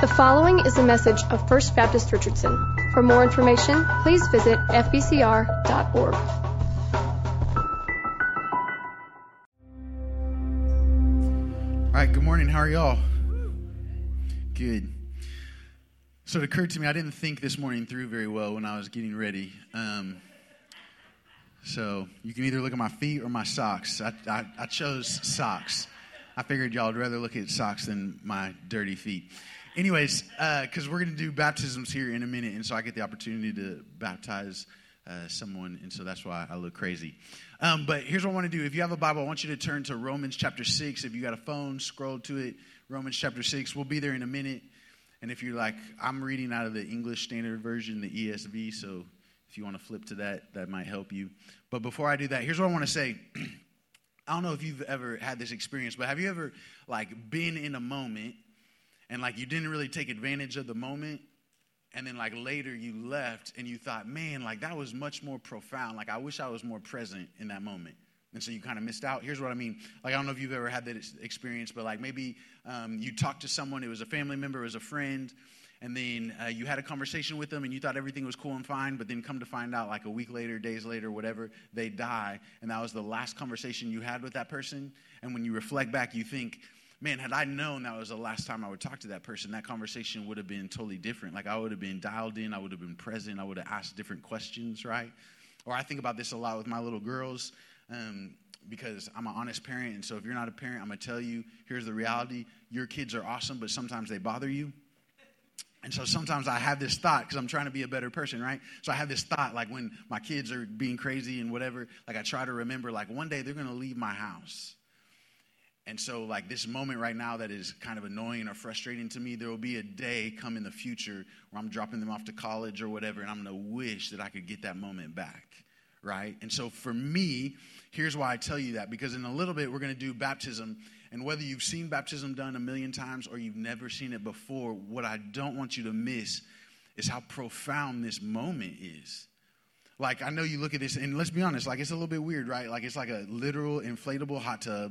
The following is a message of First Baptist Richardson. For more information, please visit fbcr.org. All right, good morning. How are y'all? Good. So it occurred to me, I didn't think this morning through very well when I was getting ready. So you can either look at my feet or my socks. I chose socks. I figured y'all would rather look at socks than my dirty feet. Anyways, because we're going to do baptisms here in a minute, and so I get the opportunity to baptize someone, and so that's why I look crazy. But here's what I want to do. If you have a Bible, I want you to turn to Romans chapter 6. If you got a phone, scroll to it, Romans chapter 6. We'll be there in a minute. And if you're like, I'm reading out of the English Standard Version, the ESV, so if you want to flip to that, that might help you. But before I do that, here's what I want to say. I don't know if you've ever had this experience, but have you ever like been in a moment and like you didn't really take advantage of the moment, and then like later you left and you thought, man, like that was much more profound. Like I wish I was more present in that moment. And so you kind of missed out. Here's what I mean. Like I don't know if you've ever had that experience, but like maybe you talked to someone, it was a family member, it was a friend, and then you had a conversation with them and you thought everything was cool and fine, but then come to find out like a week later, days later, whatever, they die. And that was the last conversation you had with that person. And when you reflect back, you think, man, had I known that was the last time I would talk to that person, that conversation would have been totally different. Like I would have been dialed in, I would have been present, I would have asked different questions, right? Or I think about this a lot with my little girls because I'm an honest parent. And so if you're not a parent, I'm going to tell you, here's the reality. Your kids are awesome, but sometimes they bother you. And so sometimes I have this thought because I'm trying to be a better person, right? So I have this thought like when my kids are being crazy and whatever, like I try to remember like one day they're going to leave my house. And so like this moment right now that is kind of annoying or frustrating to me, there will be a day come in the future where I'm dropping them off to college or whatever, and I'm going to wish that I could get that moment back, right? And so for me, here's why I tell you that, because in a little bit we're going to do baptism. And whether you've seen baptism done a million times or you've never seen it before, what I don't want you to miss is how profound this moment is. Like, I know you look at this, and let's be honest, like, it's a little bit weird, right? Like, it's like a literal inflatable hot tub,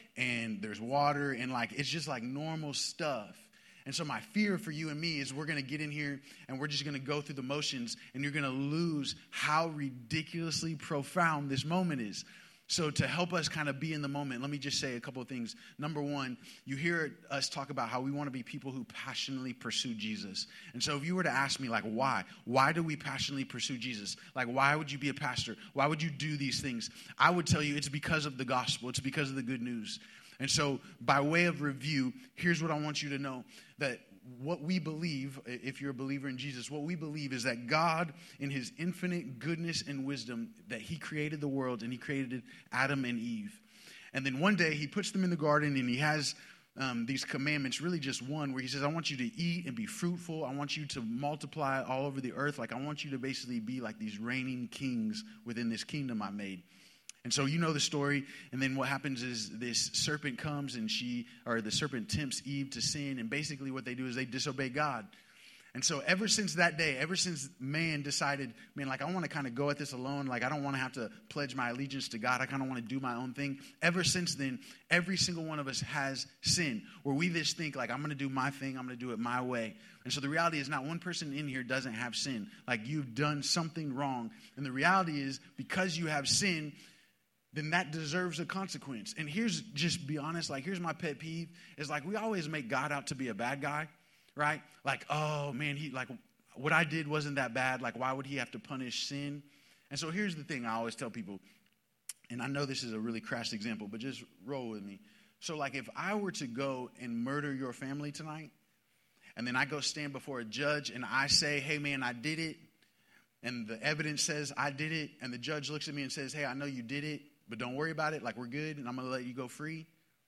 and there's water, and, like, it's just, like, normal stuff. And so my fear for you and me is we're going to get in here, and we're just going to go through the motions, and you're going to lose how ridiculously profound this moment is. So to help us kind of be in the moment, let me just say a couple of things. Number one, you hear us talk about how we want to be people who passionately pursue Jesus. And so if you were to ask me, like, why do we passionately pursue Jesus? Like, why would you be a pastor? Why would you do these things? I would tell you it's because of the gospel. It's because of the good news. And so by way of review, here's what I want you to know, that what we believe, if you're a believer in Jesus, what we believe is that God, in his infinite goodness and wisdom, that he created the world and he created Adam and Eve. And then one day he puts them in the garden and he has these commandments, really just one, where he says, I want you to eat and be fruitful. I want you to multiply all over the earth. Like I want you to basically be like these reigning kings within this kingdom I made. And so you know the story, and then what happens is this serpent comes and the serpent tempts Eve to sin, and basically what they do is they disobey God. And so ever since that day, ever since man decided, man, like I want to kind of go at this alone, like I don't want to have to pledge my allegiance to God, I kind of want to do my own thing. Ever since then, every single one of us has sinned, where we just think like I'm going to do my thing, I'm going to do it my way. And so the reality is not one person in here doesn't have sin. Like you've done something wrong. And the reality is because you have sin, then that deserves a consequence. And here's, just be honest, like here's my pet peeve, is like we always make God out to be a bad guy, right? Like, oh man, what I did wasn't that bad. Like, why would he have to punish sin? And so here's the thing I always tell people, and I know this is a really crass example, but just roll with me. So like if I were to go and murder your family tonight, and then I go stand before a judge and I say, hey man, I did it, and the evidence says I did it, and the judge looks at me and says, hey, I know you did it, but don't worry about it, like we're good, and I'm going to let you go free.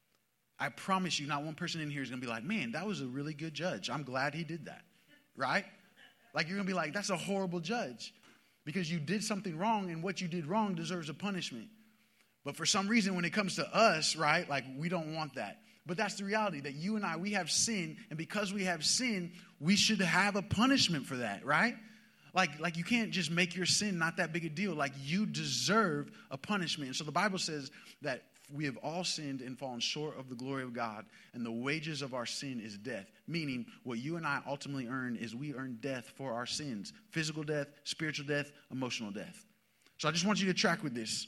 I promise you, not one person in here is going to be like, man, that was a really good judge. I'm glad he did that, right? Like you're going to be like, that's a horrible judge because you did something wrong, and what you did wrong deserves a punishment. But for some reason, when it comes to us, right, like we don't want that. But that's the reality, that you and I, we have sin, and because we have sin, we should have a punishment for that, right? Like you can't just make your sin not that big a deal. Like you deserve a punishment. And so the Bible says that we have all sinned and fallen short of the glory of God, and the wages of our sin is death. Meaning, what you and I ultimately earn is we earn death for our sins. Physical death, spiritual death, emotional death. So I just want you to track with this.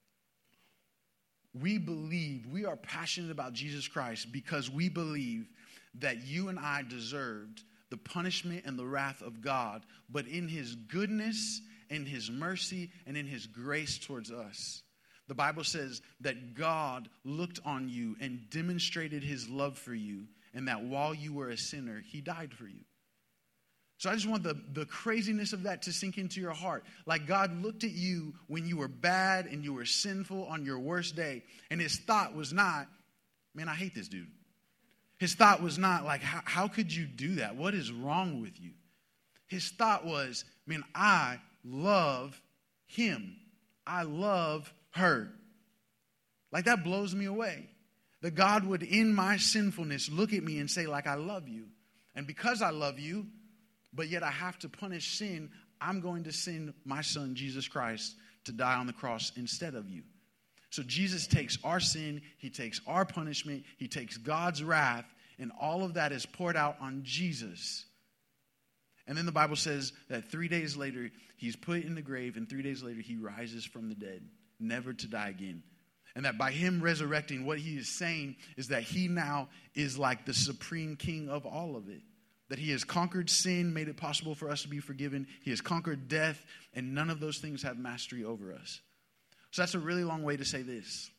We are passionate about Jesus Christ because we believe that you and I deserved the punishment and the wrath of God, but in his goodness, in his mercy, and in his grace towards us. The Bible says that God looked on you and demonstrated his love for you, and that while you were a sinner, he died for you. So I just want the craziness of that to sink into your heart. Like God looked at you when you were bad and you were sinful on your worst day, and his thought was not, man, I hate this dude. His thought was not like, how could you do that? What is wrong with you? His thought was, man, I love him. I love her. Like that blows me away. That God would, in my sinfulness, look at me and say, like, I love you. And because I love you, but yet I have to punish sin, I'm going to send my son, Jesus Christ, to die on the cross instead of you. So Jesus takes our sin, he takes our punishment, he takes God's wrath, and all of that is poured out on Jesus. And then the Bible says that 3 days later, he's put in the grave, and 3 days later, he rises from the dead, never to die again. And that by him resurrecting, what he is saying is that he now is like the supreme king of all of it. That he has conquered sin, made it possible for us to be forgiven. He has conquered death, and none of those things have mastery over us. So that's a really long way to say this.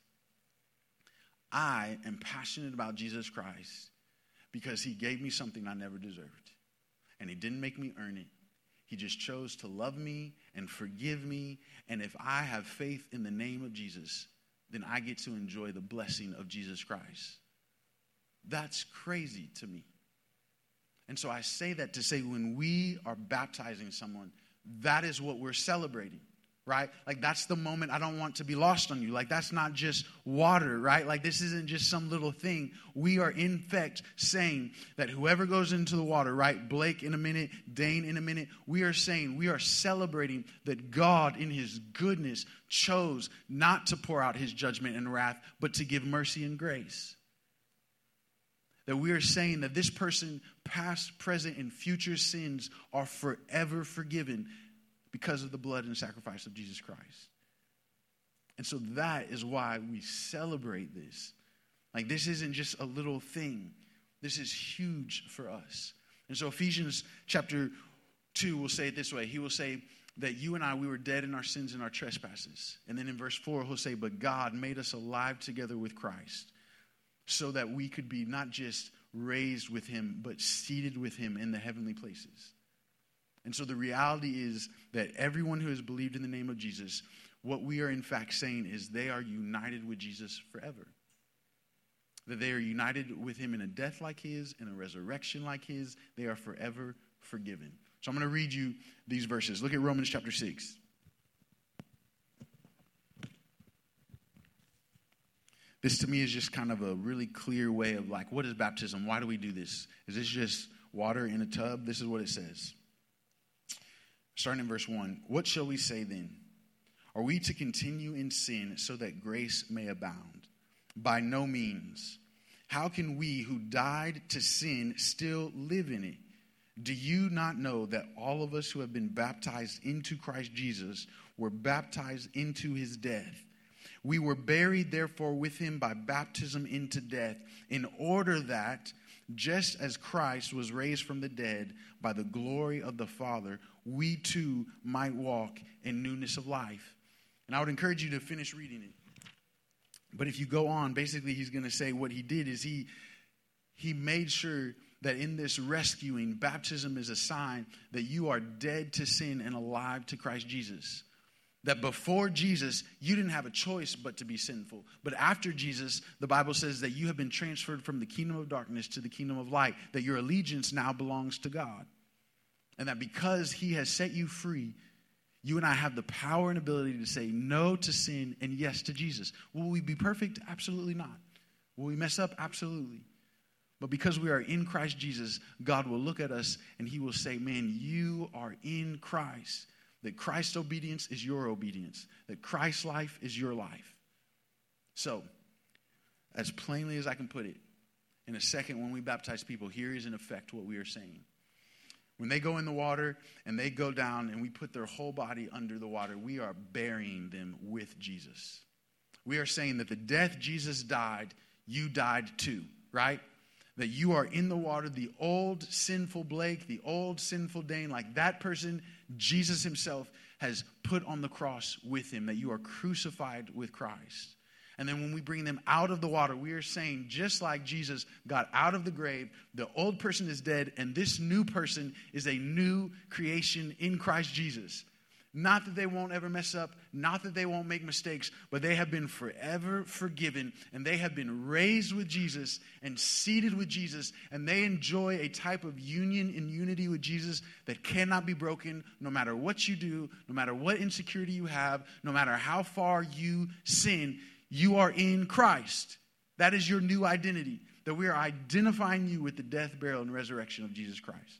I am passionate about Jesus Christ because he gave me something I never deserved. And he didn't make me earn it. He just chose to love me and forgive me. And if I have faith in the name of Jesus, then I get to enjoy the blessing of Jesus Christ. That's crazy to me. And so I say that to say when we are baptizing someone, that is what we're celebrating, right? Like that's the moment. I don't want to be lost on you. Like that's not just water, right? Like this isn't just some little thing. We are in fact saying that whoever goes into the water, right? Blake in a minute, Dane in a minute. We are saying, we are celebrating that God in his goodness chose not to pour out his judgment and wrath, but to give mercy and grace. That we are saying that this person, past, present, and future sins are forever forgiven because of the blood and sacrifice of Jesus Christ. And so that is why we celebrate this. Like this isn't just a little thing. This is huge for us. And so Ephesians chapter 2 will say it this way. He will say that you and I, we were dead in our sins and our trespasses. And then in verse 4, he'll say, but God made us alive together with Christ, so that we could be not just raised with him, but seated with him in the heavenly places. And so the reality is that everyone who has believed in the name of Jesus, what we are in fact saying is they are united with Jesus forever. That they are united with him in a death like his, in a resurrection like his. They are forever forgiven. So I'm going to read you these verses. Look at Romans chapter 6. This to me is just kind of a really clear way of like, what is baptism? Why do we do this? Is this just water in a tub? This is what it says. Starting in verse 1. What shall we say then? Are we to continue in sin so that grace may abound? By no means. How can we who died to sin still live in it? Do you not know that all of us who have been baptized into Christ Jesus were baptized into his death? We were buried, therefore, with him by baptism into death, in order that, just as Christ was raised from the dead by the glory of the Father, we too might walk in newness of life. And I would encourage you to finish reading it. But if you go on, basically he's going to say what he did is he made sure that in this rescuing, baptism is a sign that you are dead to sin and alive to Christ Jesus. That before Jesus, you didn't have a choice but to be sinful. But after Jesus, the Bible says that you have been transferred from the kingdom of darkness to the kingdom of light. That your allegiance now belongs to God. And that because he has set you free, you and I have the power and ability to say no to sin and yes to Jesus. Will we be perfect? Absolutely not. Will we mess up? Absolutely. But because we are in Christ Jesus, God will look at us and he will say, man, you are in Christ. That Christ's obedience is your obedience. That Christ's life is your life. So, as plainly as I can put it, in a second when we baptize people, here is in effect what we are saying. When they go in the water and they go down and we put their whole body under the water, we are burying them with Jesus. We are saying that the death Jesus died, you died too, right? That you are in the water, the old sinful Blake, the old sinful Dane, like that person, Jesus himself has put on the cross with him, that you are crucified with Christ. And then when we bring them out of the water, we are saying, just like Jesus got out of the grave, the old person is dead, and this new person is a new creation in Christ Jesus. Not that they won't ever mess up, not that they won't make mistakes, but they have been forever forgiven, and they have been raised with Jesus and seated with Jesus, and they enjoy a type of union and unity with Jesus that cannot be broken no matter what you do, no matter what insecurity you have, no matter how far you sin. You are in Christ. That is your new identity, that we are identifying you with the death, burial, and resurrection of Jesus Christ.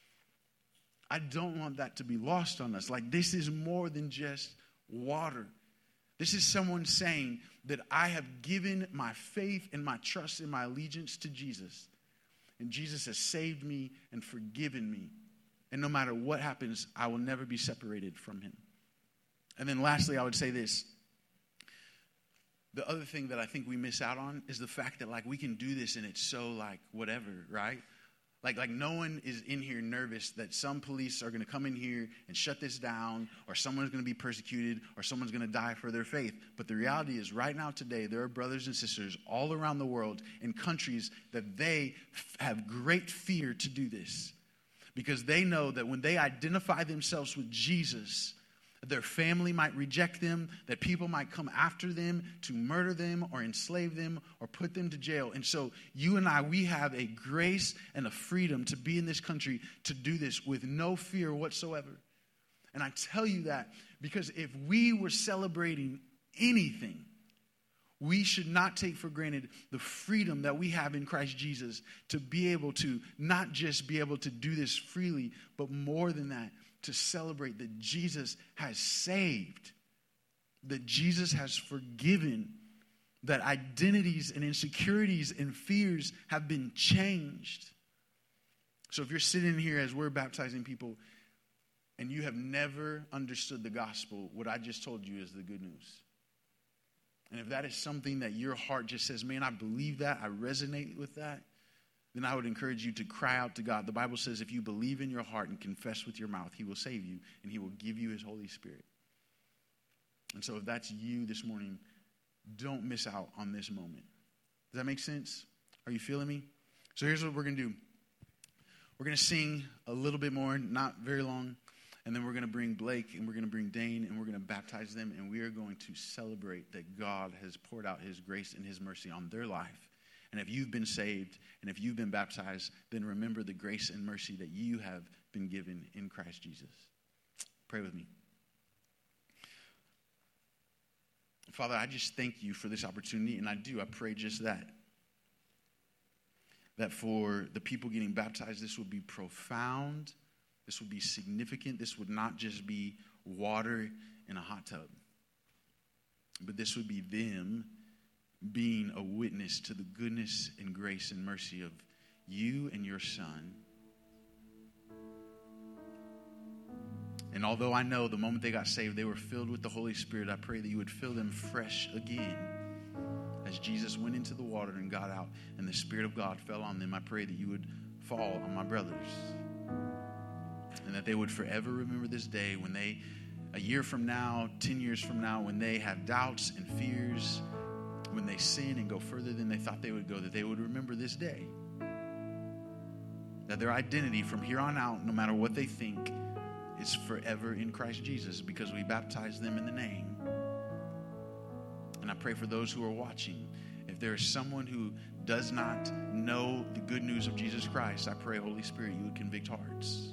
I don't want that to be lost on us. Like, this is more than just water. This is someone saying that I have given my faith and my trust and my allegiance to Jesus. And Jesus has saved me and forgiven me. And no matter what happens, I will never be separated from him. And then lastly, I would say this. The other thing that I think we miss out on is the fact that, like, we can do this and it's so, like, whatever, right? Like no one is in here nervous that some police are going to come in here and shut this down, or someone's going to be persecuted, or someone's going to die for their faith. But the reality is, right now today, there are brothers and sisters all around the world in countries that they have great fear to do this, because they know that when they identify themselves with Jesus, their family might reject them, that people might come after them to murder them or enslave them or put them to jail. And so you and I, we have a grace and a freedom to be in this country to do this with no fear whatsoever. And I tell you that because if we were celebrating anything, we should not take for granted the freedom that we have in Christ Jesus to be able to not just be able to do this freely, but more than that, to celebrate that Jesus has saved, that Jesus has forgiven, that identities and insecurities and fears have been changed. So if you're sitting here as we're baptizing people and you have never understood the gospel, what I just told you is the good news. And if that is something that your heart just says, man, I believe that, I resonate with that, then I would encourage you to cry out to God. The Bible says if you believe in your heart and confess with your mouth, he will save you and he will give you his Holy Spirit. And so if that's you this morning, don't miss out on this moment. Does that make sense? Are you feeling me? So here's what we're going to do. We're going to sing a little bit more, not very long, and then we're going to bring Blake and we're going to bring Dane and we're going to baptize them, and we are going to celebrate that God has poured out his grace and his mercy on their life. And if you've been saved and if you've been baptized, then remember the grace and mercy that you have been given in Christ Jesus. Pray with me. Father, I just thank you for this opportunity, and I pray just that. That for the people getting baptized, this would be profound, this would be significant, this would not just be water in a hot tub, but this would be them being a witness to the goodness and grace and mercy of you and your Son. And although I know the moment they got saved, they were filled with the Holy Spirit, I pray that you would fill them fresh again. As Jesus went into the water and got out and the Spirit of God fell on them, I pray that you would fall on my brothers. And that they would forever remember this day when they, a year from now, 10 years from now, when they have doubts and fears, when they sin and go further than they thought they would go, that they would remember this day. That their identity from here on out, no matter what they think, is forever in Christ Jesus because we baptize them in the name. And I pray for those who are watching. If there is someone who does not know the good news of Jesus Christ, I pray, Holy Spirit, you would convict hearts.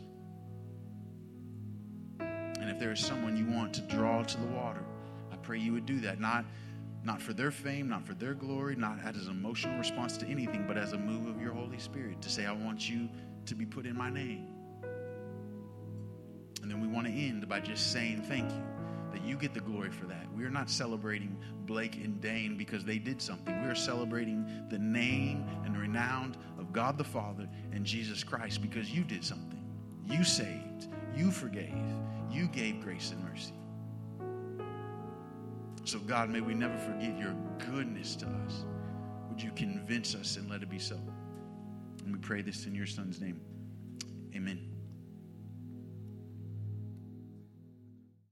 And if there is someone you want to draw to the water, I pray you would do that. Not for their fame, not for their glory, not as an emotional response to anything, but as a move of your Holy Spirit to say, I want you to be put in my name. And then we want to end by just saying thank you. that you get the glory for that. We are not celebrating Blake and Dane because they did something. We are celebrating the name and renown of God the Father and Jesus Christ because you did something. You saved. You forgave. You gave grace and mercy. So God, may we never forget your goodness to us. Would you convince us and let it be so? And we pray this in your Son's name. Amen.